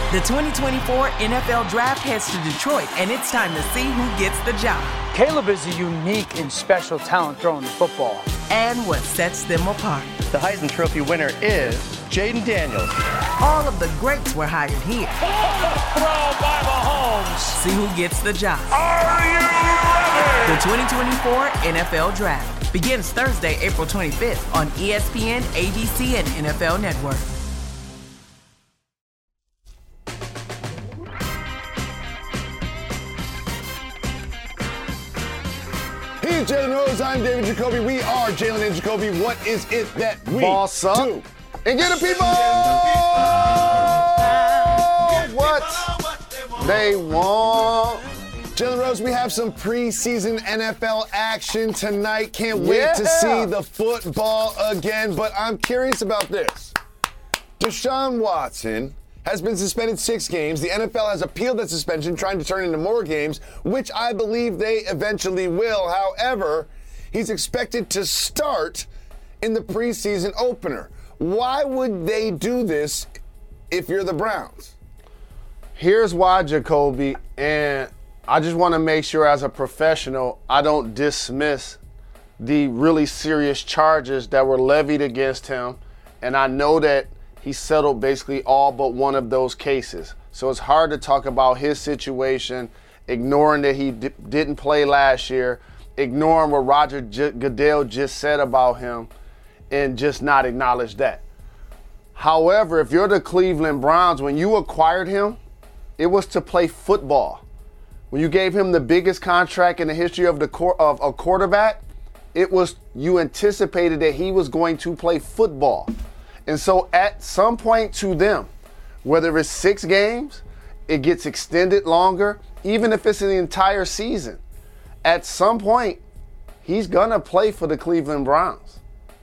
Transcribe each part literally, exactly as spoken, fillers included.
The twenty twenty-four N F L Draft heads to Detroit, and it's time to see who gets the job. Caleb is a unique and special talent throwing the football. And what sets them apart. The Heisman Trophy winner is Jayden Daniels. All of the greats were hired here. Throw by Mahomes. See who gets the job. Are you ready? The twenty twenty-four N F L Draft begins Thursday, April twenty-fifth on E S P N, A B C, and N F L Network. He's Jalen Rose. I'm David Jacoby. We are Jalen and Jacoby. What is it that we Boss up. do? And get the people what they want. Jalen Rose, we have some preseason N F L action tonight. Can't wait Yeah. to see the football again. But I'm curious about this. Deshaun Watson has been suspended six games. The N F L has appealed that suspension, trying to turn into more games, which I believe they eventually will. However, he's expected to start in the preseason opener. Why would they do this if you're the Browns? Here's why, Jacoby, and I just want to make sure as a professional I don't dismiss the really serious charges that were levied against him, and I know that he settled basically all but one of those cases. So it's hard to talk about his situation, ignoring that he d- didn't play last year, ignoring what Roger J- Goodell just said about him, and just not acknowledge that. However, if you're the Cleveland Browns, when you acquired him, it was to play football. When you gave him the biggest contract in the history of the cor- of a quarterback, it was you anticipated that he was going to play football. And so at some point to them, whether it's six games, it gets extended longer, even if it's an entire season, at some point, he's going to play for the Cleveland Browns.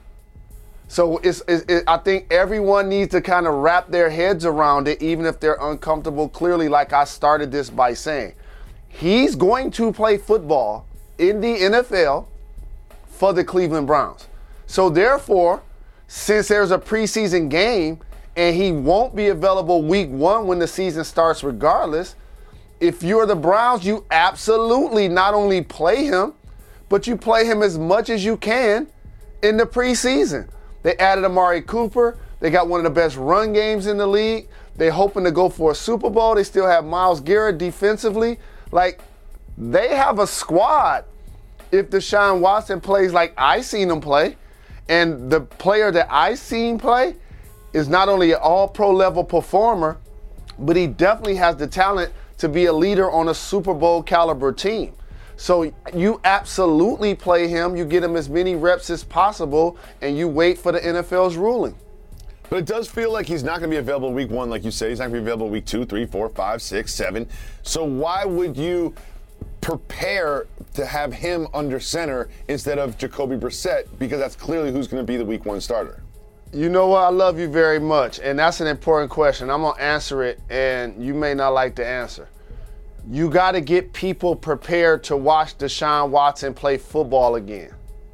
So it's, it's, it, I think everyone needs to kind of wrap their heads around it, even if they're uncomfortable. Clearly, like I started this by saying, he's going to play football in the N F L for the Cleveland Browns. So therefore, since there's a preseason game and he won't be available week one when the season starts regardless, if you're the Browns, you absolutely not only play him, but you play him as much as you can in the preseason. They added Amari Cooper. They got one of the best run games in the league. They're hoping to go for a Super Bowl. They still have Myles Garrett defensively. Like, they have a squad if Deshaun Watson plays like I seen him play. And the player that I seen play is not only an all-pro level performer, but he definitely has the talent to be a leader on a Super Bowl caliber team. So you absolutely play him, you get him as many reps as possible, and you wait for the N F L's ruling. But it does feel like he's not going to be available week one, like you say. He's not going to be available week two, three, four, five, six, seven. So why would you prepare to have him under center instead of Jacoby Brissett, because that's clearly who's going to be the week one starter? You know what? I love you very much, and that's an important question. I'm going to answer it, and you may not like the answer. You got to get people prepared to watch Deshaun Watson play football again.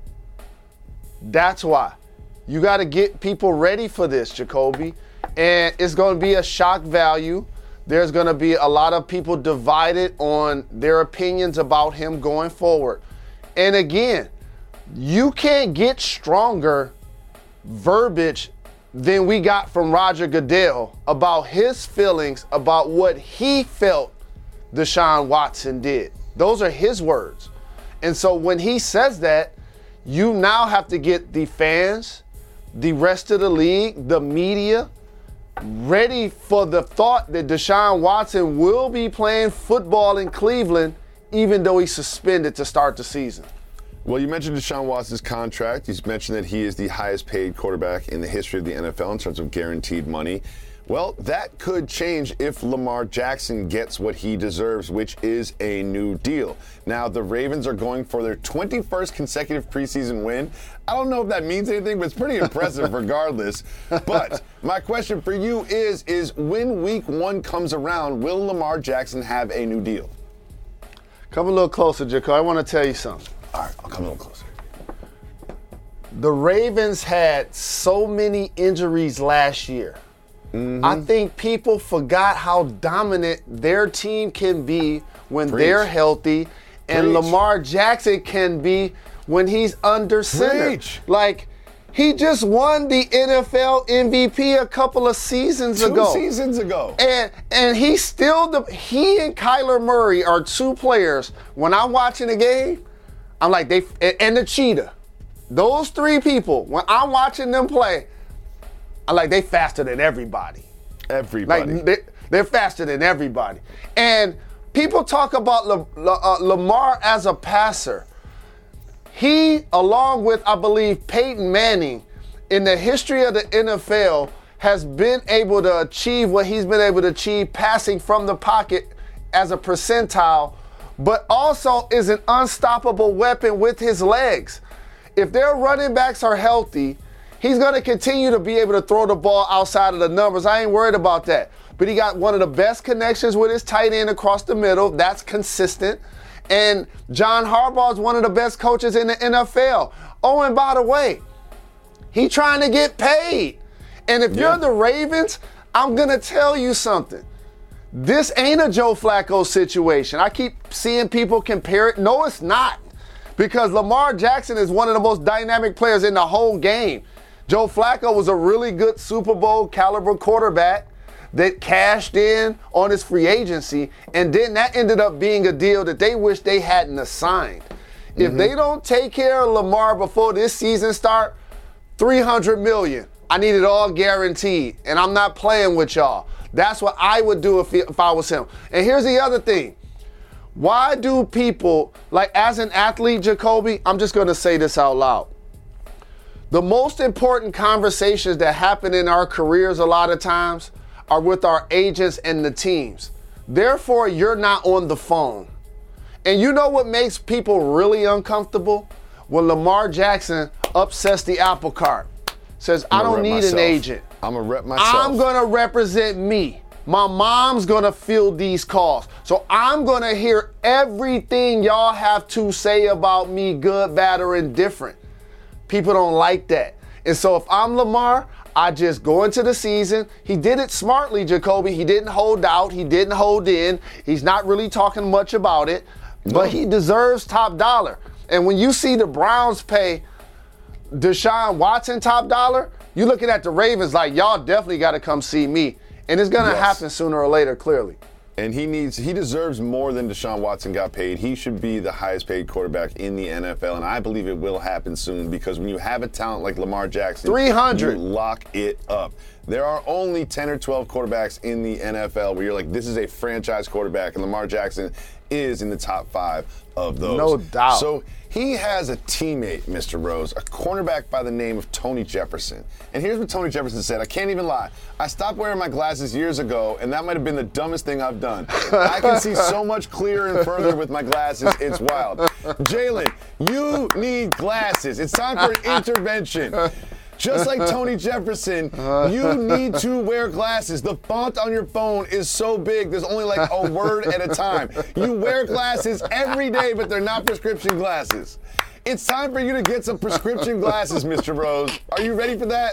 That's why. You got to get people ready for this, Jacoby, and it's going to be a shock value. There's going to be a lot of people divided on their opinions about him going forward. And again, you can't get stronger verbiage than we got from Roger Goodell about his feelings about what he felt Deshaun Watson did. Those are his words. And so when he says that, you now have to get the fans, the rest of the league, the media, ready for the thought that Deshaun Watson will be playing football in Cleveland, even though he's suspended to start the season. Well, you mentioned Deshaun Watson's contract. He's mentioned that he is the highest paid quarterback in the history of the N F L in terms of guaranteed money. Well, that could change if Lamar Jackson gets what he deserves, which is a new deal. Now, the Ravens are going for their twenty-first consecutive preseason win. I don't know if that means anything, but it's pretty impressive regardless. But my question for you is, is when week one comes around, will Lamar Jackson have a new deal? Come a little closer, Jaco. I want to tell you something. All right, I'll come a little closer. The Ravens had so many injuries last year Mm-hmm. I think people forgot how dominant their team can be when Preach. they're healthy, and Preach. Lamar Jackson can be when he's under center. Preach. Like, he just won the N F L M V P a couple of seasons Two ago. seasons ago. And and he's still the he and Kyler Murray are two players. When I'm watching the game, I'm like they and the cheetah. Those three people, when I'm watching them play, I'm like they faster than everybody. Everybody. Like they, they're faster than everybody. And people talk about La, La, uh, Lamar as a passer. He, along with, I believe, Peyton Manning, in the history of the N F L, has been able to achieve what he's been able to achieve passing from the pocket as a percentile, but also is an unstoppable weapon with his legs. If their running backs are healthy, he's going to continue to be able to throw the ball outside of the numbers. I ain't worried about that. But he got one of the best connections with his tight end across the middle. That's consistent. And John Harbaugh is one of the best coaches in the N F L. Oh, and by the way, he trying to get paid. And if Yeah. you're the Ravens, I'm going to tell you something. This ain't a Joe Flacco situation. I keep seeing people compare it. No, it's not. Because Lamar Jackson is one of the most dynamic players in the whole game. Joe Flacco was a really good Super Bowl caliber quarterback that cashed in on his free agency, and then that ended up being a deal that they wish they hadn't assigned. Mm-hmm. If they don't take care of Lamar before this season start, three hundred million dollars. I need it all guaranteed, and I'm not playing with y'all. That's what I would do if, if I was him. And here's the other thing. Why do people, like as an athlete, Jacoby, I'm just going to say this out loud. The most important conversations that happen in our careers a lot of times are with our agents and the teams. Therefore, you're not on the phone. And you know what makes people really uncomfortable? When Lamar Jackson upsets the apple cart. Says, I don't need myself. an agent. I'm going to rep myself. I'm going to represent me. My mom's going to field these calls. So I'm going to hear everything y'all have to say about me, good, bad, or indifferent. People don't like that. And so if I'm Lamar, I just go into the season. He did it smartly, Jacoby. He didn't hold out. He didn't hold in. He's not really talking much about it. No. But he deserves top dollar. And when you see the Browns pay Deshaun Watson top dollar, you're looking at the Ravens like, y'all definitely got to come see me. And it's going to Yes. happen sooner or later, clearly. And he needs, he deserves more than Deshaun Watson got paid. He should be the highest paid quarterback in the N F L, and I believe it will happen soon because when you have a talent like Lamar Jackson, three hundred. you lock it up. There are only ten or twelve quarterbacks in the N F L where you're like, this is a franchise quarterback, and Lamar Jackson is in the top five of those. No doubt. So he has a teammate, Mister Rose, a cornerback by the name of Tony Jefferson. And here's what Tony Jefferson said. I can't even lie. I stopped wearing my glasses years ago, and that might have been the dumbest thing I've done. I can see so much clearer and further with my glasses. It's wild. Jalen, you need glasses. It's time for an intervention. Just like Tony Jefferson, you need to wear glasses. The font on your phone is so big, there's only like a word at a time. You wear glasses every day, but they're not prescription glasses. It's time for you to get some prescription glasses, Mister Rose. Are you ready for that?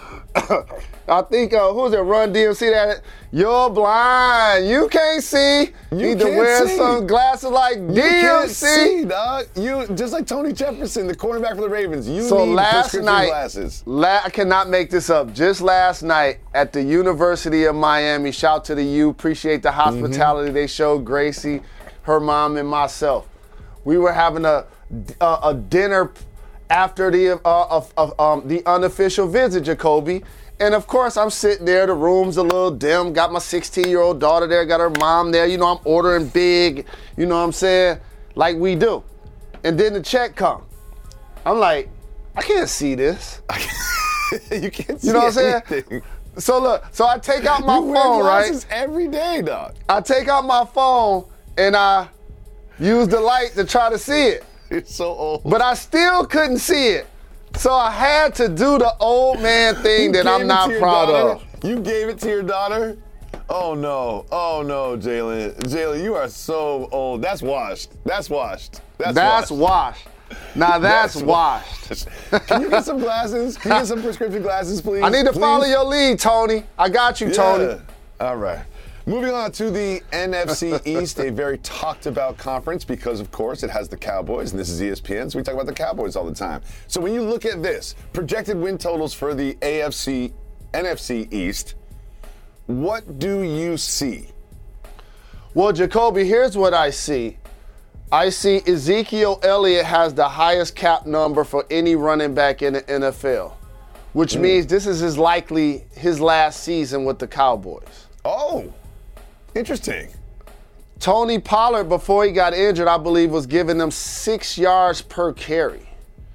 I think, uh, who's it, Run D M C that? You're blind. You can't see. You need to can't wear see. some glasses like You D M can't C. see, dog. You, just like Tony Jefferson, the cornerback for the Ravens, you So need last prescription night, glasses. La- I cannot make this up. Just last night at the University of Miami, shout to the U, appreciate the hospitality they showed Gracie, her mom, and myself. We were having a a, a dinner after the uh, of, of, um, the unofficial visit, Jacoby. And of course, I'm sitting there. The room's a little dim. Got my sixteen-year-old daughter there. Got her mom there. You know, I'm ordering big. You know what I'm saying? Like we do. And then the check come. I'm like, I can't see this. You can't see You know what I'm anything. saying? So look, so I take out my You wear phone, right? glasses every day, dog. I take out my phone and I use the light to try to see it. You're so old. But I still couldn't see it. So I had to do the old man thing You that gave I'm it not to your proud daughter? of. You gave it to your daughter? Oh no. Oh no, Jalen. Jalen, you are so old. That's washed. That's washed. That's, That's washed. washed. Now that's, That's washed. Can you get some glasses? Can you get some prescription glasses, please? I need to Please? follow your lead, Tony. I got you, Tony. Yeah. All right. Moving on to the N F C East, a very talked about conference because, of course, it has the Cowboys, and this is E S P N, so we talk about the Cowboys all the time. So when you look at this, projected win totals for the A F C, N F C East, what do you see? Well, Jacoby, here's what I see. I see Ezekiel Elliott has the highest cap number for any running back in the N F L, which mm. means this is his likely his last season with the Cowboys. Oh, interesting. Tony Pollard, before he got injured, I believe was giving them six yards per carry.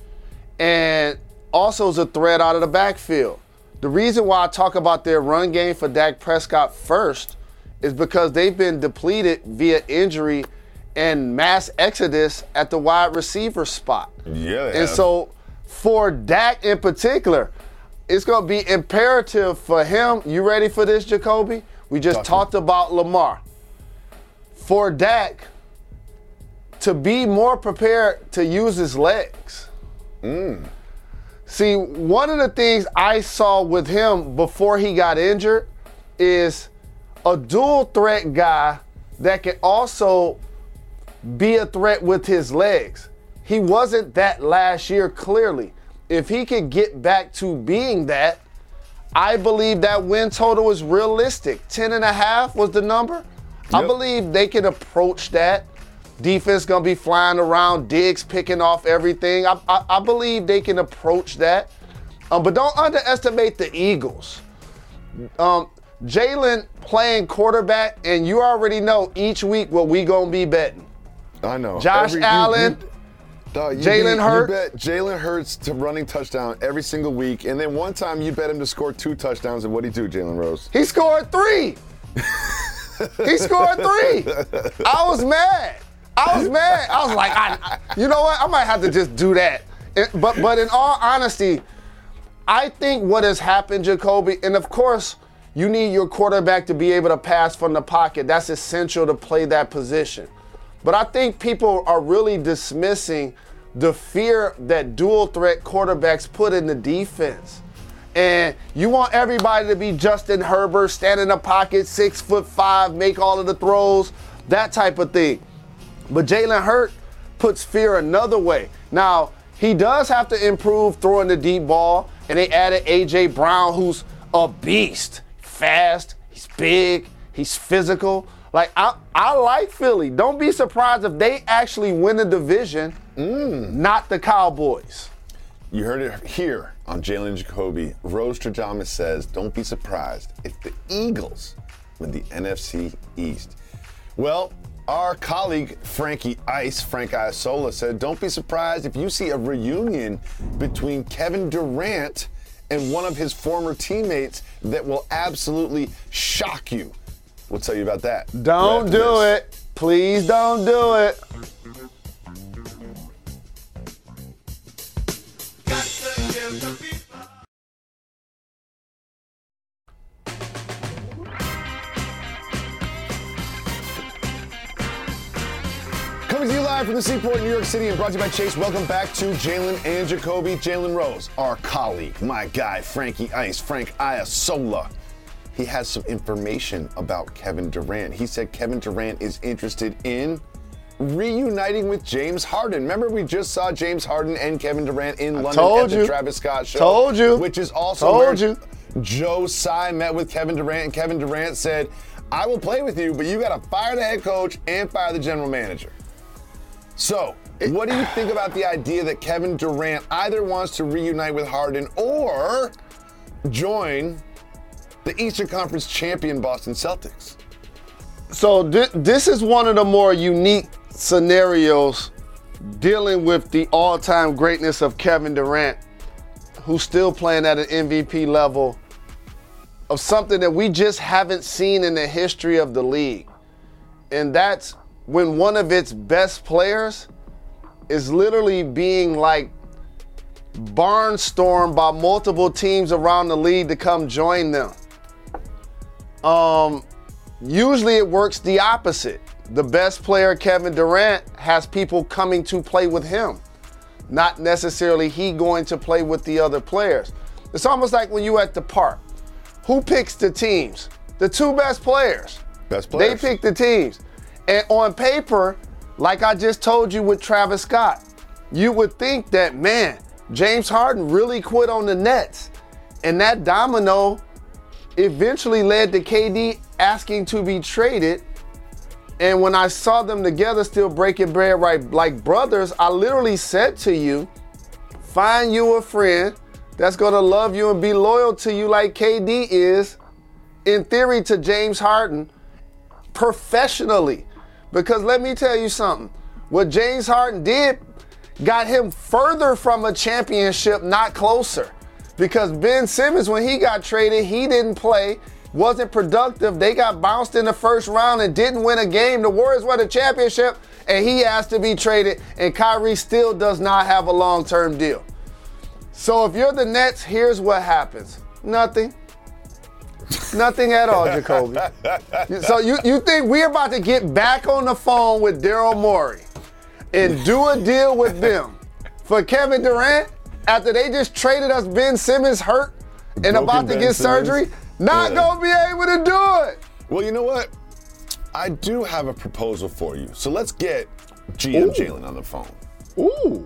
And also is a threat out of the backfield. The reason why I talk about their run game for Dak Prescott first is because they've been depleted via injury and mass exodus at the wide receiver spot. Yeah, they And have. so for Dak in particular, it's going to be imperative for him. You ready for this, Jacoby? We just Talk talked about Lamar. For Dak to be more prepared to use his legs. Mm. See, one of the things I saw with him before he got injured is a dual threat guy that can also be a threat with his legs. He wasn't that last year, clearly. If he could get back to being that, I believe that win total is realistic. Ten and a half was the number. Yep. I believe they can approach that. Defense gonna be flying around, Diggs picking off everything. I, I, I believe they can approach that. Um, but don't underestimate the Eagles. Um, Jalen playing quarterback, and you already know each week what we gonna be betting. I know. Josh Every, Allen, Jalen Hurts. You bet Jalen Hurts to running touchdown every single week, and then one time you bet him to score two touchdowns, and what'd he do, Jalen Rose? He scored three. He scored three. I was mad. I was mad. I was like, I, I, you know what? I might have to just do that. It, but but in all honesty, I think what has happened, Jacoby, and of course, you need your quarterback to be able to pass from the pocket. That's essential to play that position. But I think people are really dismissing the fear that dual threat quarterbacks put in the defense. And you want everybody to be Justin Herbert, stand in the pocket, six foot five, make all of the throws, that type of thing. But Jalen Hurts puts fear another way. Now, he does have to improve throwing the deep ball, and they added A J Brown, who's a beast. Fast, he's big, he's physical. Like, I, I like Philly. Don't be surprised if they actually win the division, mm. not the Cowboys. You heard it here on Jalen Jacoby. Rose Trajamas says, don't be surprised if the Eagles win the N F C East. Well, our colleague Frankie Ice, Frank Iasola, said, don't be surprised if you see a reunion between Kevin Durant and one of his former teammates that will absolutely shock you. We'll tell you about that. Don't right do this. it. Please don't do it. Coming to you live from the Seaport in New York City and brought to you by Chase. Welcome back to Jalen and Jacoby. Jalen Rose, our colleague, my guy, Frankie Ice, Frank Iasola. He has some information about Kevin Durant. He said Kevin Durant is interested in reuniting with James Harden. Remember, we just saw James Harden and Kevin Durant in I London told at you. the Travis Scott show. Told you. Which is also told where you. Joe Tsai met with Kevin Durant, and Kevin Durant said, I will play with you, but you got to fire the head coach and fire the general manager. So, what do you think about the idea that Kevin Durant either wants to reunite with Harden or join the Eastern Conference champion Boston Celtics? So th- this is one of the more unique scenarios dealing with the all-time greatness of Kevin Durant, who's still playing at an M V P level, of something that we just haven't seen in the history of the league. And that's when one of its best players is literally being like barnstormed by multiple teams around the league to come join them. Um, usually it works the opposite. The best player, Kevin Durant, has people coming to play with him. not necessarily he going to play with the other players. It's almost like when you at the park. Who picks the teams? The two best players. Best players. They pick the teams. And on paper, like I just told you with Travis Scott, you would think that, man, James Harden really quit on the Nets. And that domino eventually led to K D asking to be traded. And when I saw them together still breaking bread right like brothers, I literally said to you, find you a friend that's going to love you and be loyal to you like K D is, in theory, to James Harden, professionally. Because let me tell you something. What James Harden did got him further from a championship, not closer. Because Ben Simmons, when he got traded, he didn't play, wasn't productive. They got bounced in the first round and didn't win a game. The Warriors won the championship, and he asked to be traded, and Kyrie still does not have a long-term deal. So if you're the Nets, here's what happens. Nothing. Nothing at all, Jacoby. So you, you think we're about to get back on the phone with Daryl Morey and do a deal with them for Kevin Durant after they just traded us Ben Simmons hurt and Broken about to Ben get Simmons. surgery? Not Yeah. gonna be able to do it. Well, you know what? I do have a proposal for you. So let's get G M Ooh. Jalen on the phone. Ooh.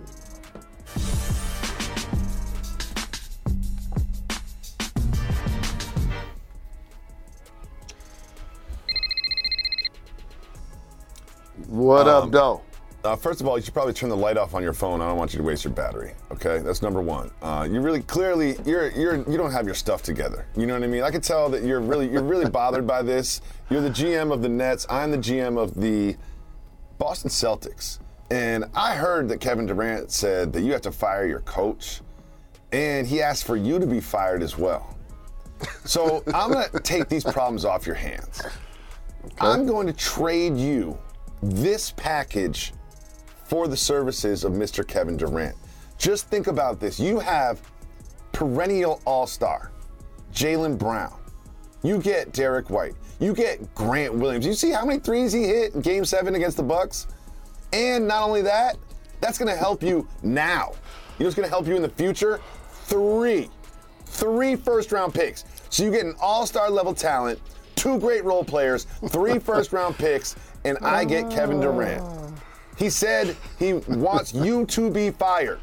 What Um, up, though? Uh, first of all, you should probably turn the light off on your phone. I don't want you to waste your battery. Okay, that's number one. Uh, you really clearly you're you're you don't have your stuff together. You know what I mean? I could tell that you're really you're really bothered by this. You're the G M of the Nets. I'm the G M of the Boston Celtics. And I heard that Kevin Durant said that you have to fire your coach, and he asked for you to be fired as well. So I'm gonna take these problems off your hands. Okay. I'm going to trade you this package for the services of Mister Kevin Durant. Just think about this. You have perennial all-star Jaylen Brown. You get Derek White. You get Grant Williams. You see how many threes he hit in Game seven against the Bucks? And not only that, that's going to help you now. You know what's going to help you in the future? Three. Three first-round picks. So you get an all-star level talent, two great role players, three first-round picks, and I get Kevin Durant. He said he wants you to be fired.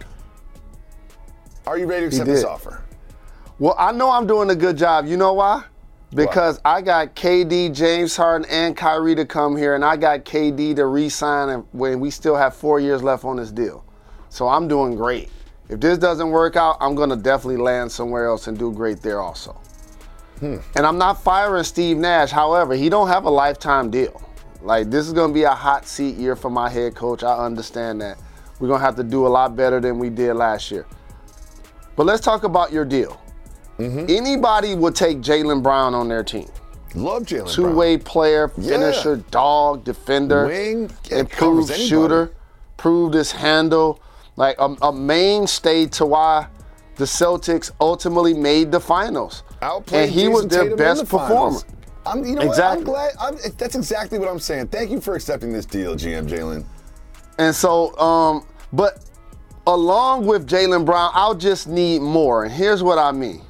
Are you ready to accept this offer? Well, I know I'm doing a good job. You know why? Because Why? I got K D, James Harden, and Kyrie to come here, and I got K D to re-sign when we still have four years left on this deal. So I'm doing great. If this doesn't work out, I'm going to definitely land somewhere else and do great there also. Hmm. And I'm not firing Steve Nash. However, he don't have a lifetime deal. Like, this is going to be a hot seat year for my head coach. I understand that. We're going to have to do a lot better than we did last year. But let's talk about your deal. Mm-hmm. Anybody would take Jaylen Brown on their team. Love Jaylen Brown. Two-way player, finisher, yeah. dog, defender, Wing, yeah, improved shooter, proved his handle. Like a, a mainstay to why the Celtics ultimately made the finals. Outplayed and he Jason was their Tatum best in the performer. finals. I'm, you know exactly. what? I'm glad. I'm, that's exactly what I'm saying. Thank you for accepting this deal, G M Jalen. And so, um, but along with Jaylen Brown, I'll just need more. And here's what I mean.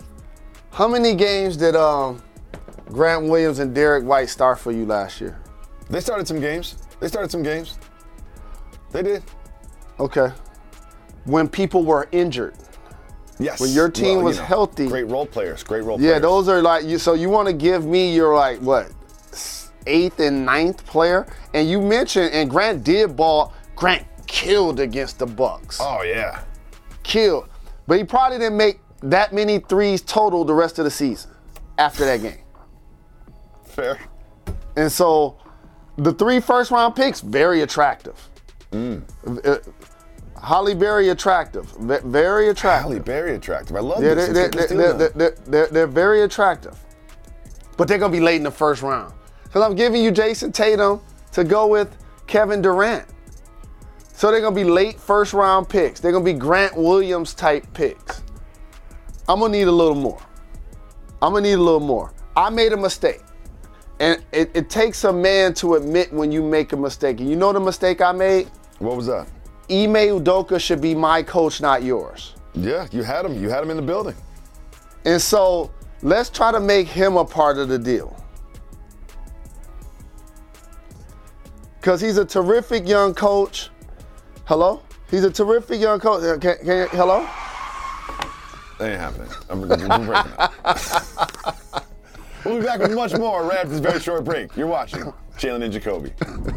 How many games did um, Grant Williams and Derek White start for you last year? They started some games. They started some games. They did. Okay. When people were injured. Yes. When your team well, was you know, healthy. Great role players. Great role yeah, players. Yeah, those are like you. So you want to give me your like what eighth and ninth player, and you mentioned and Grant did ball. Grant killed against the Bucks. Oh yeah, killed. But he probably didn't make that many threes total the rest of the season after that game. Fair. And so the three first round picks very attractive. Mm. Uh, Holly Berry attractive, v- very attractive. Holly Berry attractive. I love yeah, this. They're, they're, they're, they're, they're, they're, they're very attractive. But they're going to be late in the first round. Because I'm giving you Jason Tatum to go with Kevin Durant. So they're going to be late first round picks. They're going to be Grant Williams type picks. I'm going to need a little more. I'm going to need a little more. I made a mistake. And it, it takes a man to admit when you make a mistake. And you know the mistake I made? What was that? Ime Udoka should be my coach, not yours. Yeah, you had him. You had him in the building. And so let's try to make him a part of the deal. Because he's a terrific young coach. Hello? He's a terrific young coach. Can, can you, hello? That ain't happening. I'm, we're breaking up. We'll be back with much more right after this very short break. You're watching Jalen and Jacoby.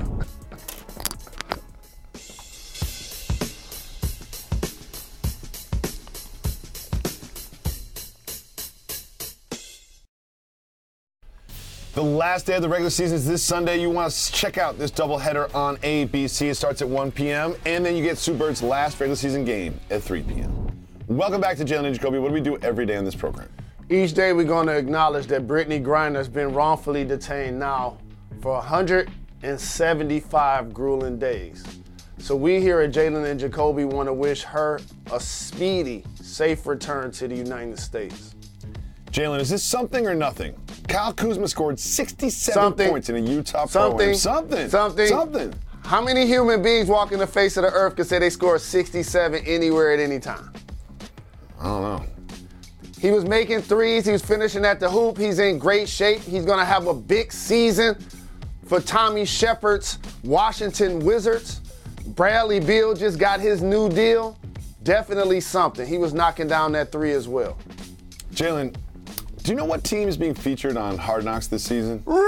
The last day of the regular season is this Sunday. You want to check out this doubleheader on A B C. It starts at one p.m. and then you get Sue Bird's last regular season game at three p.m. Welcome back to Jalen and Jacoby. What do we do every day on this program? Each day we're going to acknowledge that Brittany Griner has been wrongfully detained now for one hundred seventy-five grueling days. So we here at Jalen and Jacoby want to wish her a speedy, safe return to the United States. Jalen, is this something or nothing? Kyle Kuzma scored sixty-seven something, points in a Utah something, program. Something. Something. Something. How many human beings walking the face of the earth can say they scored sixty-seven anywhere at any time? I don't know. He was making threes. He was finishing at the hoop. He's in great shape. He's going to have a big season for Tommy Shepard's Washington Wizards. Bradley Beal just got his new deal. Definitely something. He was knocking down that three as well. Jalen, do you know what team is being featured on Hard Knocks this season? Roar!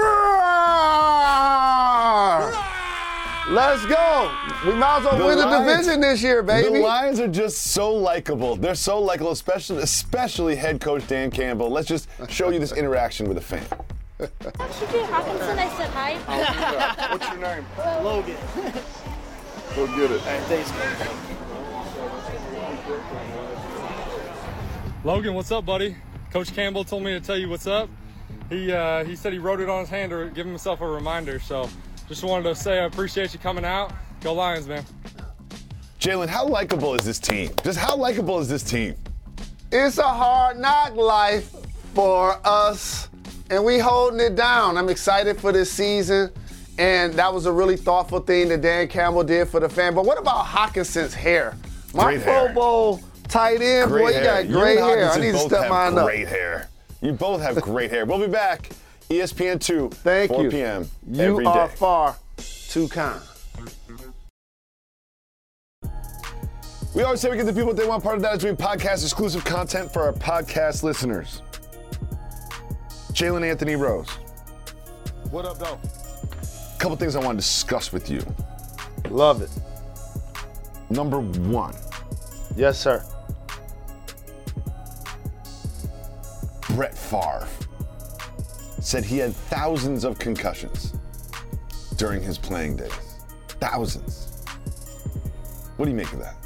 Let's go. We might as well the win the Lions, division this year, baby. The Lions are just so likable. They're so likable, especially, especially head coach Dan Campbell. Let's just show you this interaction with a fan. She did Hawkinson. I said hi. Oh, what's your name? Logan. Go get it. Hey, thanks, Logan, what's up, buddy? Coach Campbell told me to tell you what's up. He uh, he said he wrote it on his hand to give himself a reminder. So just wanted to say I appreciate you coming out. Go Lions, man. Jalen, how likable is this team? Just how likable is this team? It's a hard knock life for us, and we holding it down. I'm excited for this season, and that was a really thoughtful thing that Dan Campbell did for the fan. But what about Hawkinson's hair? My Great Pro hair. Bowl tight end, Great boy, you hair. got great you hair. Hawkinson I need to both step have mine up. Great hair. You both have great hair. We'll be back. E S P N two, Thank four you. p.m. You every are day. far too kind. We always say we get the people what they want. Part of that is doing podcast exclusive content for our podcast listeners. Jalen Anthony Rose. What up, though? A couple things I want to discuss with you. Love it. Number one. Yes, sir. Brett Favre said he had thousands of concussions during his playing days. Thousands. What do you make of that?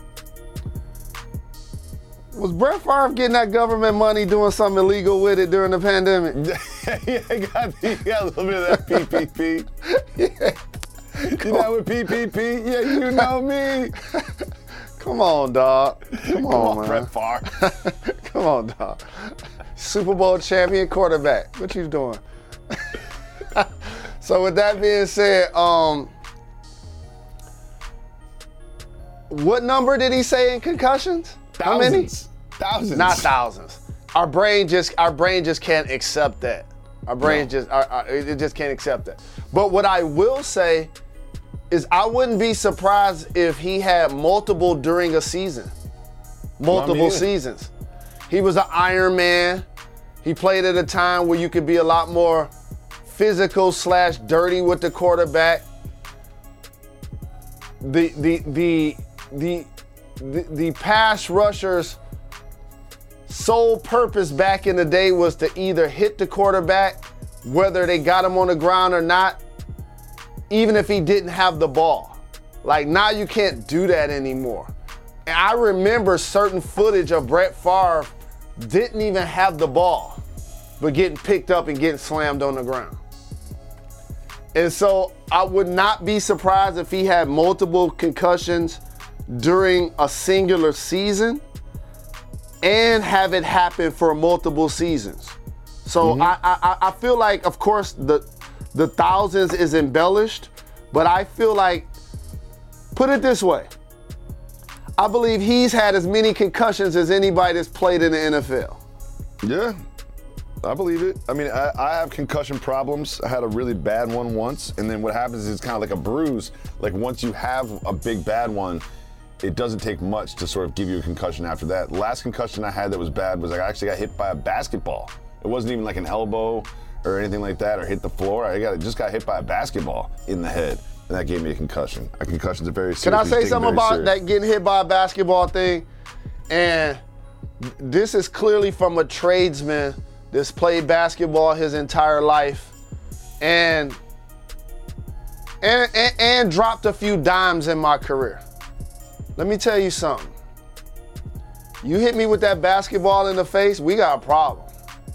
Was Brett Favre getting that government money doing something illegal with it during the pandemic? Yeah, he got, he got a little bit of that P P P. Yeah. You know with P P P? Yeah, you know me. Come on, dog. Come, Come on, on, man. Brett Favre. Come on, dog. Super Bowl champion quarterback. What you doing? So with that being said, um, what number did he say in concussions? How many? Thousands. Thousands. Not thousands. Our brain just our brain just can't accept that. Our brain No. just our, our, it just can't accept that. But what I will say is I wouldn't be surprised if he had multiple during a season. Multiple either. seasons. He was an Iron Man. He played at a time where you could be a lot more physical slash dirty with the quarterback. The the the the the, the pass rushers' sole purpose back in the day was to either hit the quarterback, whether they got him on the ground or not, even if he didn't have the ball. Like now you can't do that anymore. And I remember certain footage of Brett Favre didn't even have the ball, but getting picked up and getting slammed on the ground. And so I would not be surprised if he had multiple concussions during a singular season and have it happen for multiple seasons. So mm-hmm. I, I I feel like, of course, the the thousands is embellished, but I feel like, put it this way, I believe he's had as many concussions as anybody that's played in the N F L. Yeah, I believe it. I mean, I, I have concussion problems. I had a really bad one once, and then what happens is it's kind of like a bruise. Like once you have a big bad one, it doesn't take much to sort of give you a concussion after that. The last concussion I had that was bad was I actually got hit by a basketball. It wasn't even like an elbow or anything like that or hit the floor. I got just got hit by a basketball in the head, and that gave me a concussion. A concussion's a very serious. Can I say something about serious. that getting hit by a basketball thing? And this is clearly from a tradesman that's played basketball his entire life and and, and and dropped a few dimes in my career. Let me tell you something. You hit me with that basketball in the face, we got a problem.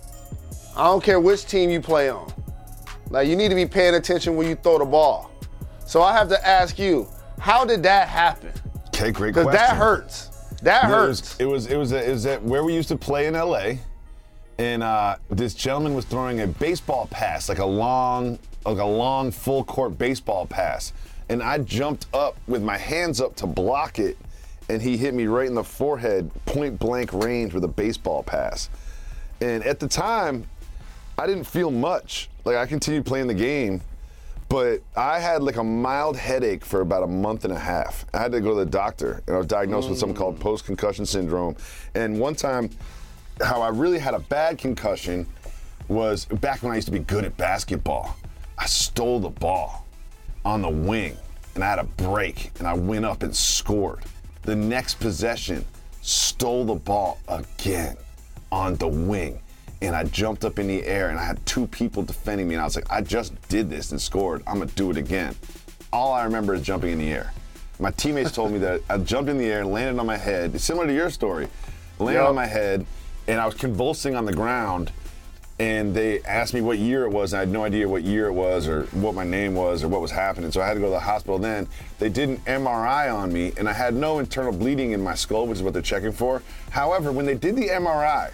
I don't care which team you play on. Like, you need to be paying attention when you throw the ball. So I have to ask you, how did that happen? Okay, great question. Because that hurts. That No, hurts. It was it was it was, it was at where we used to play in L A, and uh, this gentleman was throwing a baseball pass, like a long, like a long full court baseball pass, and I jumped up with my hands up to block it, and he hit me right in the forehead, point blank range with a baseball pass. And at the time, I didn't feel much. Like, I continued playing the game, but I had like a mild headache for about a month and a half. I had to go to the doctor, and I was diagnosed mm. with something called post-concussion syndrome. And one time, how I really had a bad concussion was back when I used to be good at basketball. I stole the ball on the wing, and I had a break, and I went up and scored. The next possession, stole the ball again on the wing. And I jumped up in the air, and I had two people defending me, and I was like, I just did this and scored. I'm gonna do it again. All I remember is jumping in the air. My teammates told me that I jumped in the air and landed on my head, similar to your story. Landed Yep. on my head, and I was convulsing on the ground, and they asked me what year it was, and I had no idea what year it was or what my name was or what was happening, so I had to go to the hospital then. They did an M R I on me, and I had no internal bleeding in my skull, which is what they're checking for. However, when they did the M R I,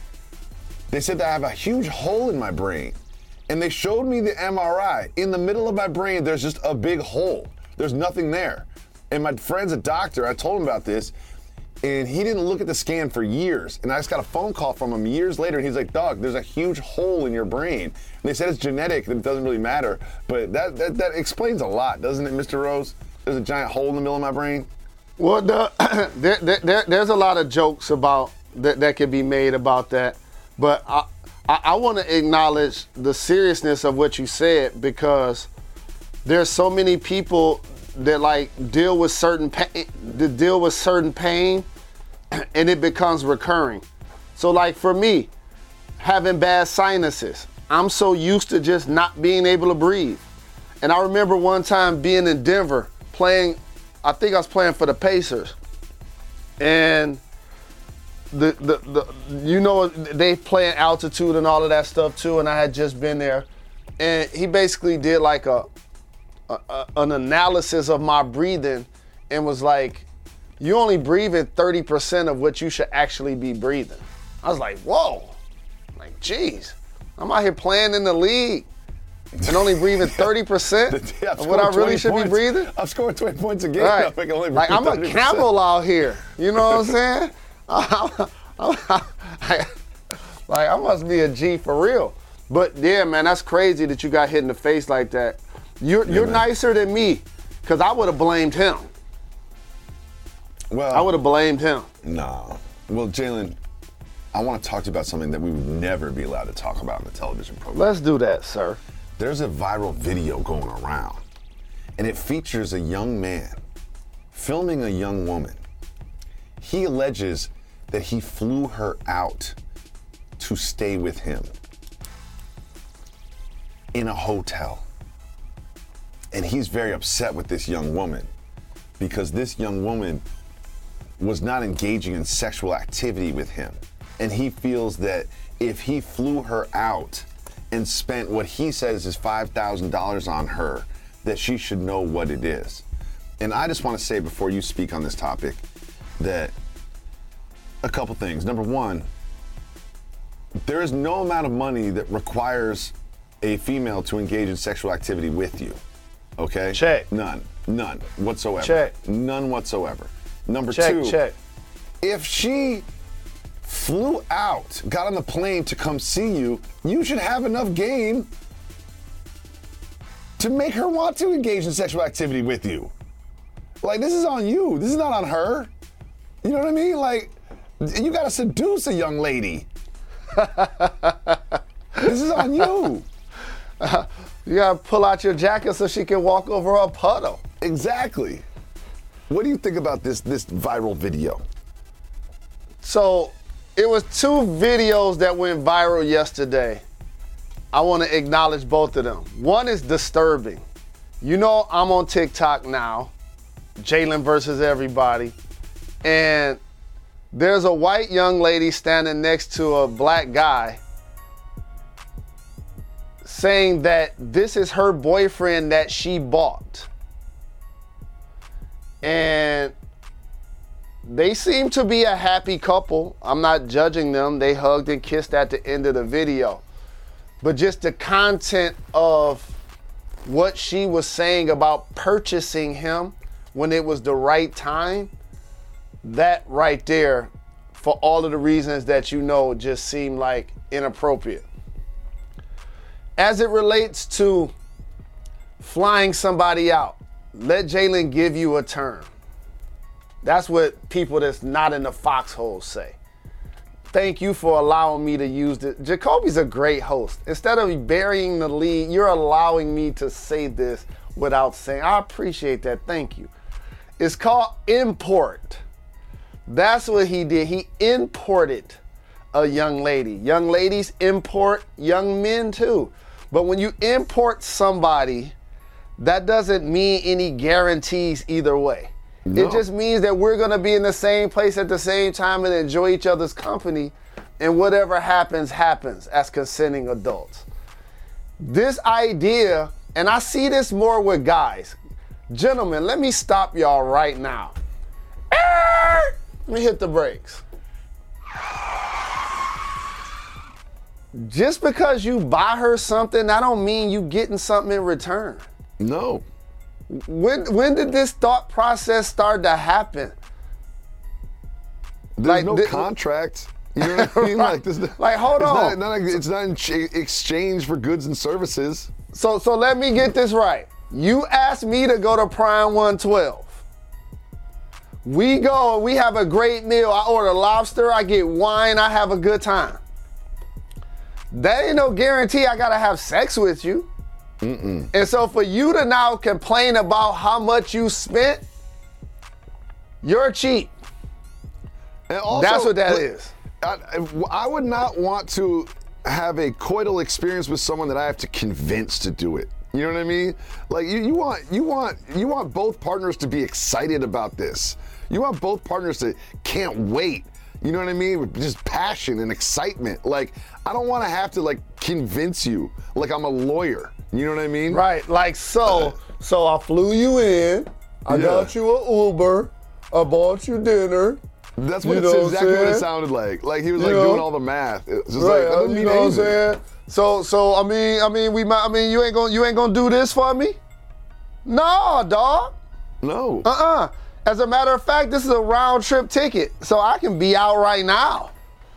they said that I have a huge hole in my brain. And they showed me the M R I. In the middle of my brain, there's just a big hole. There's nothing there. And my friend's a doctor. I told him about this. And he didn't look at the scan for years. And I just got a phone call from him years later. And he's like, Doug, there's a huge hole in your brain. And they said it's genetic, that it doesn't really matter. But that, that, that explains a lot, doesn't it, Mister Rose? There's a giant hole in the middle of my brain. Well, the, there, there, there's a lot of jokes about that, that can be made about that. But I, I, I want to acknowledge the seriousness of what you said, because there's so many people that like deal with certain pain, that deal with certain pain, and it becomes recurring. So like for me, having bad sinuses, I'm so used to just not being able to breathe. And I remember one time being in Denver playing, I think I was playing for the Pacers, and The, the the you know they play in altitude and all of that stuff too, and I had just been there, and he basically did like a, a, a an analysis of my breathing, and was like, "You only breathing thirty percent of what you should actually be breathing." I was like, "Whoa!" Like, geez, I'm out here playing in the league and only breathing thirty percent Yeah, of what I really should points. be breathing. I'm scoring twenty points a game. Right. I can only Like, I'm a thirty percent. camel out here. You know what I'm saying? I'm, I'm, I'm, like, I must be a G for real. But yeah, man, that's crazy that you got hit in the face like that. You're Yeah, you're man. nicer than me, because I would have blamed him. Well, I would have blamed him. No. Well, Jalen, I want to talk to you about something that we would never be allowed to talk about in the television program. Let's do that, sir. There's a viral video going around, and it features a young man filming a young woman. He alleges that he flew her out to stay with him in a hotel. And he's very upset with this young woman because this young woman was not engaging in sexual activity with him. And he feels that if he flew her out and spent what he says is five thousand dollars on her, that she should know what it is. And I just want to say before you speak on this topic that a couple things. Number one, there is no amount of money that requires a female to engage in sexual activity with you. Okay? Check. None. None whatsoever. Check. None whatsoever. Number check, two, check. if she flew out, got on the plane to come see you, you should have enough game to make her want to engage in sexual activity with you. Like, this is on you. This is not on her. You know what I mean? Like, you gotta seduce a young lady. This is on you. Uh, you gotta pull out your jacket so she can walk over a puddle. Exactly. What do you think about this this viral video? So, it was two videos that went viral yesterday. I want to acknowledge both of them. One is disturbing. You know, I'm on TikTok now, Jalen versus everybody, and there's a white young lady standing next to a black guy saying that this is her boyfriend that she bought. And they seem to be a happy couple. I'm not judging them. They hugged and kissed at the end of the video. But just the content of what she was saying about purchasing him when it was the right time, that right there, for all of the reasons that you know, just seemed like inappropriate. As it relates to flying somebody out, let Jalen give you a term. That's what people that's not in the foxhole say. Thank you for allowing me to use it. Jacoby's a great host. Instead of burying the lead, you're allowing me to say this without saying. I appreciate that. Thank you. It's called import. That's what he did. He imported a young lady. Young ladies import young men too. But when you import somebody, that doesn't mean any guarantees either way. No. It just means that we're going to be in the same place at the same time and enjoy each other's company, and whatever happens, happens as consenting adults. This idea, and I see this more with guys. Gentlemen, let me stop y'all right now. Let me hit the brakes. Just because you buy her something, that don't mean you getting something in return. No. When when did this thought process start to happen? There's like, no th- contract. You know what I mean? Like, this, like hold it's on. Not, not, it's not in ch- exchange for goods and services. So so let me get this right. You asked me to go to Prime one twelve. We go, we have a great meal. I order lobster, I get wine, I have a good time. That ain't no guarantee I gotta have sex with you. Mm-mm. And so for you to now complain about how much you spent, you're cheap. And also, that's what that like, is. I, I would not want to have a coital experience with someone that I have to convince to do it. You know what I mean? Like you, you want you want you want both partners to be excited about this. You want both partners to can't wait. You know what I mean? With just passion and excitement. Like, I don't want to have to like convince you like I'm a lawyer. You know what I mean? Right. Like so. Uh, so I flew you in. I yeah. got you an Uber. I bought you dinner. That's what you it's know exactly what, what it sounded like. Like he was you like know? doing all the math. It was just right. like that doesn't you mean know anything. what I'm saying? So so I mean I mean we might I mean you ain't gonna you ain't gonna do this for me? No, dog. No. Uh-uh. As a matter of fact, this is a round trip ticket, so I can be out right now.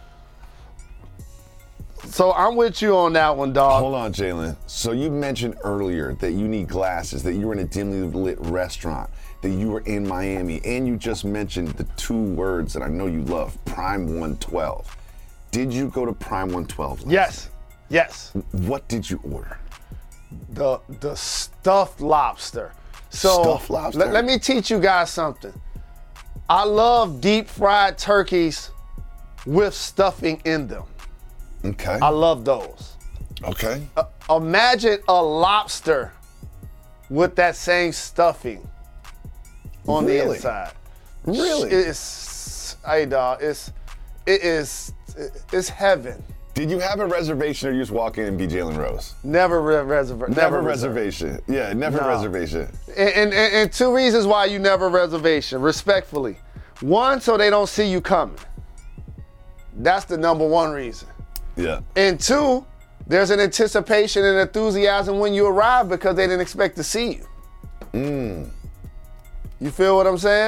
So I'm with you on that one, dog. Hold on, Jalen. So you mentioned earlier that you need glasses, that you were in a dimly lit restaurant, that you were in Miami, and you just mentioned the two words that I know you love, Prime one twelve. Did you go to Prime one twelve last Yes. night? Yes. What did you order? The the stuffed lobster. So Stuffed lobster? Let, let me teach you guys something. I love deep fried turkeys with stuffing in them. Okay. I love those. Okay. Uh, imagine a lobster with that same stuffing on really? the inside. Really? It's, hey dog, it's, it is, it's heaven. Did you have a reservation or you just walk in and be Jalen Rose? Never re- reserva- Never, never reservation. Reserve. Yeah, never no. reservation. And, and, and two reasons why you never reservation, respectfully. One, so they don't see you coming. That's the number one reason. Yeah. And two, there's an anticipation and enthusiasm when you arrive because they didn't expect to see you. Mm. You feel what I'm saying?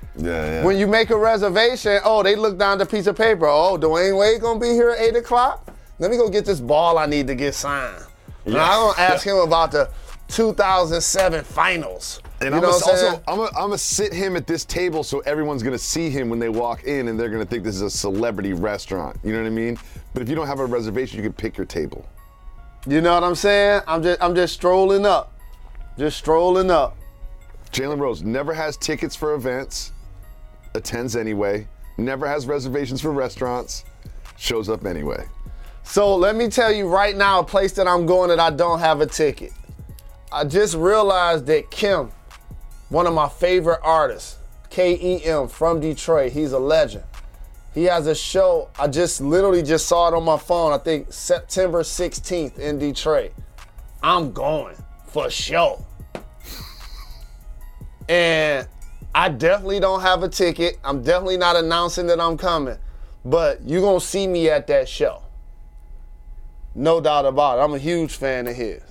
Yeah, yeah. When you make a reservation, oh, they look down the piece of paper. Oh, Dwayne Wade gonna be here at eight o'clock? Let me go get this ball I need to get signed. Yeah. Now I'm gonna ask him about the two thousand seven finals. And you I'm know a, what I'm saying? also, I'm gonna I'm sit him at this table so everyone's gonna see him when they walk in, and they're gonna think this is a celebrity restaurant. You know what I mean? But if you don't have a reservation, you can pick your table. You know what I'm saying? I'm just I'm just strolling up, just strolling up. Jalen Rose never has tickets for events, attends anyway. Never has reservations for restaurants, shows up anyway. So let me tell you right now, a place that I'm going that I don't have a ticket. I just realized that Kim, one of my favorite artists, K E M from Detroit, he's a legend. He has a show, I just literally just saw it on my phone, I think September sixteenth in Detroit. I'm going for sure. And I definitely don't have a ticket. I'm definitely not announcing that I'm coming, but you're gonna see me at that show. No doubt about it. I'm a huge fan of his.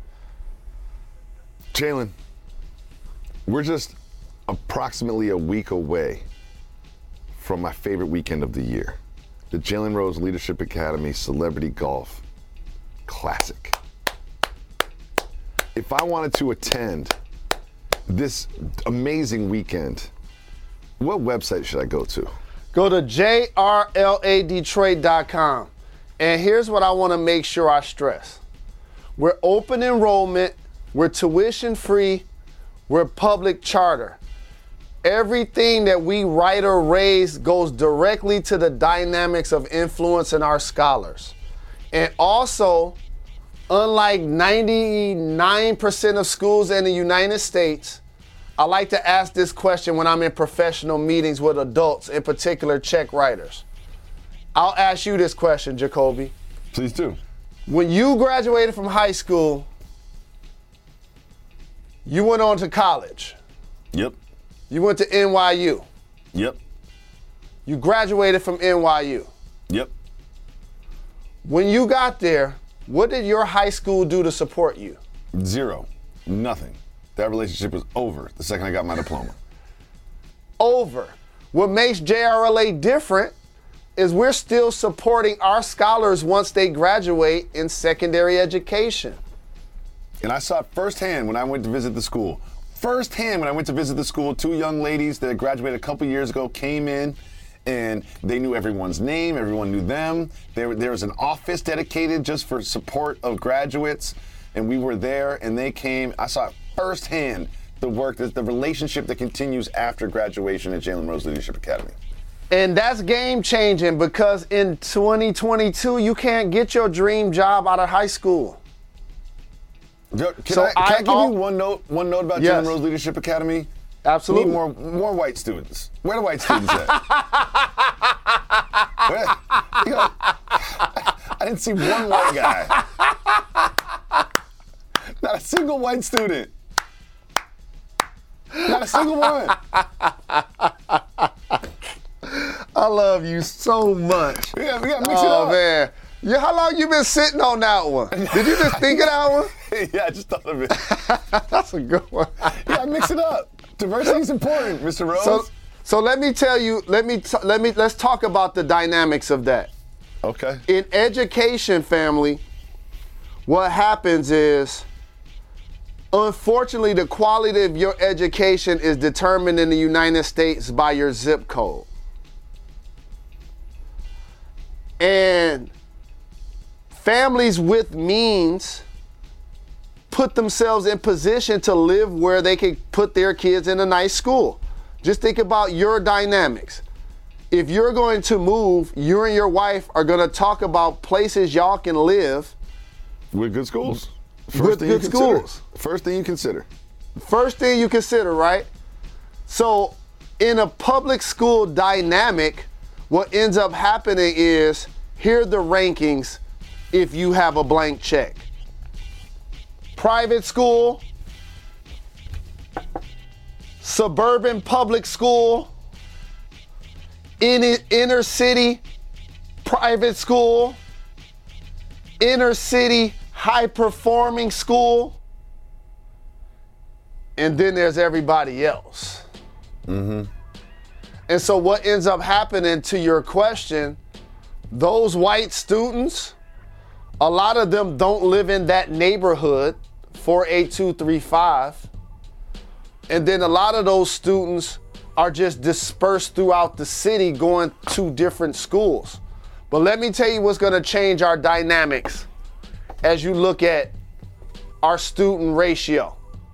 Jalen, we're just approximately a week away from my favorite weekend of the year, the Jalen Rose Leadership Academy Celebrity Golf Classic. If I wanted to attend this amazing weekend, what website should I go to? Go to J R L A Detroit dot com. And here's what I want to make sure I stress. We're open enrollment, we're tuition free, we're public charter. Everything that we write or raise goes directly to the dynamics of influence in our scholars. And also, unlike ninety-nine percent of schools in the United States, I like to ask this question when I'm in professional meetings with adults, in particular check writers. I'll ask you this question, Jacoby. Please do. When you graduated from high school, you went on to college. Yep. You went to N Y U. Yep. You graduated from N Y U. Yep. When you got there, what did your high school do to support you? Zero. Nothing. That relationship was over the second I got my diploma. Over. What makes J R L A different is we're still supporting our scholars once they graduate in secondary education. And I saw it firsthand when I went to visit the school. Firsthand when I went to visit the school, two young ladies that graduated a couple years ago came in, and they knew everyone's name, everyone knew them. There, there was an office dedicated just for support of graduates, and we were there, and they came. I saw it firsthand, the work, the, the relationship that continues after graduation at Jalen Rose Leadership Academy. And that's game changing because in twenty twenty-two, you can't get your dream job out of high school. Can, So I, can I, I- give I'll- you one note, one note about Yes. Jalen Rose Leadership Academy? Absolutely. We need more, more white students. Where are the white students at? Where, you know, I didn't see one white guy. Not a single white student. Not a single one. I love you so much. We got, we got to mix it Oh up. man, yeah. How long you been sitting on that one? Did you just think of that one? Yeah, I just thought of it. That's a good one. Yeah, mix it up. Diversity is important, Mister Rose. So, so let me tell you. Let me t- let me let's talk about the dynamics of that. okay. In education, family, what happens is, unfortunately, the quality of your education is determined in the United States by your zip code. And families with means put themselves in position to live where they can put their kids in a nice school. Just think about your dynamics. If you're going to move, you and your wife are going to talk about places y'all can live. With good schools. First With thing good you consider. schools. First thing you consider. First thing you consider, right? So in a public school dynamic, what ends up happening is, here are the rankings if you have a blank check. Private school, suburban public school, in inner city private school, inner city high performing school, and then there's everybody else. Mm-hmm. And so what ends up happening, to your question, those white students, a lot of them don't live in that neighborhood, four eight two three five. And then a lot of those students are just dispersed throughout the city going to different schools. But let me tell you what's going to change our dynamics as you look at our student ratio.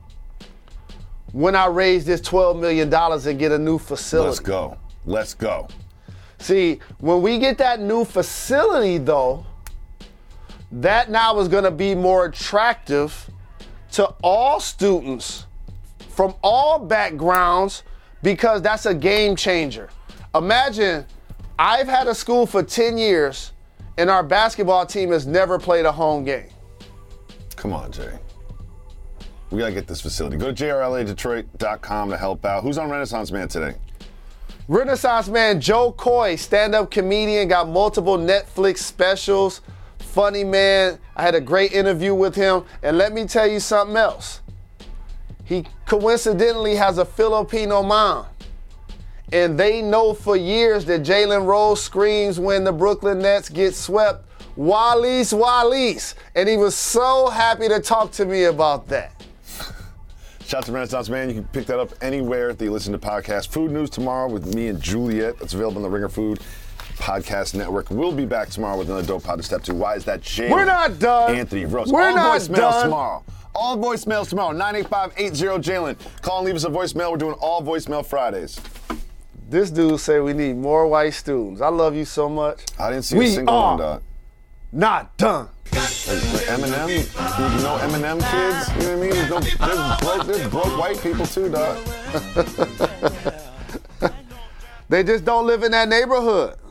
When I raise this twelve million dollars and get a new facility. Let's go. Let's go. See, when we get that new facility, though, that now is going to be more attractive to all students from all backgrounds because that's a game changer. Imagine, I've had a school for ten years and our basketball team has never played a home game. Come on, Jay. We got to get this facility. Go to J R L A Detroit dot com to help out. Who's on Renaissance Man today? Renaissance Man Joe Coy, stand-up comedian, got multiple Netflix specials. Funny man. I had a great interview with him. And let me tell you something else. He coincidentally has a Filipino mom. And they know for years that Jalen Rose screams when the Brooklyn Nets get swept, Wallace, Wallace. And he was so happy to talk to me about that. Shout out to Renaissance Man. You can pick that up anywhere that you listen to podcasts. Food News tomorrow with me and Juliet. That's available on the Ringer Food Podcast Network. We'll be back tomorrow with another dope pod to step to. Why is that Jalen? We're not done. Anthony Rose. We're All not voicemails done. tomorrow. All voicemails tomorrow. nine eight five eight zero Jalen. Call and leave us a voicemail. We're doing all voicemail Fridays. This dude say we need more white students. I love you so much. I didn't see we a single are one, dog. Not done. Eminem, you know Eminem kids, you know what I mean? There's, no, there's, broke, there's broke white people too, dog. They just don't live in that neighborhood.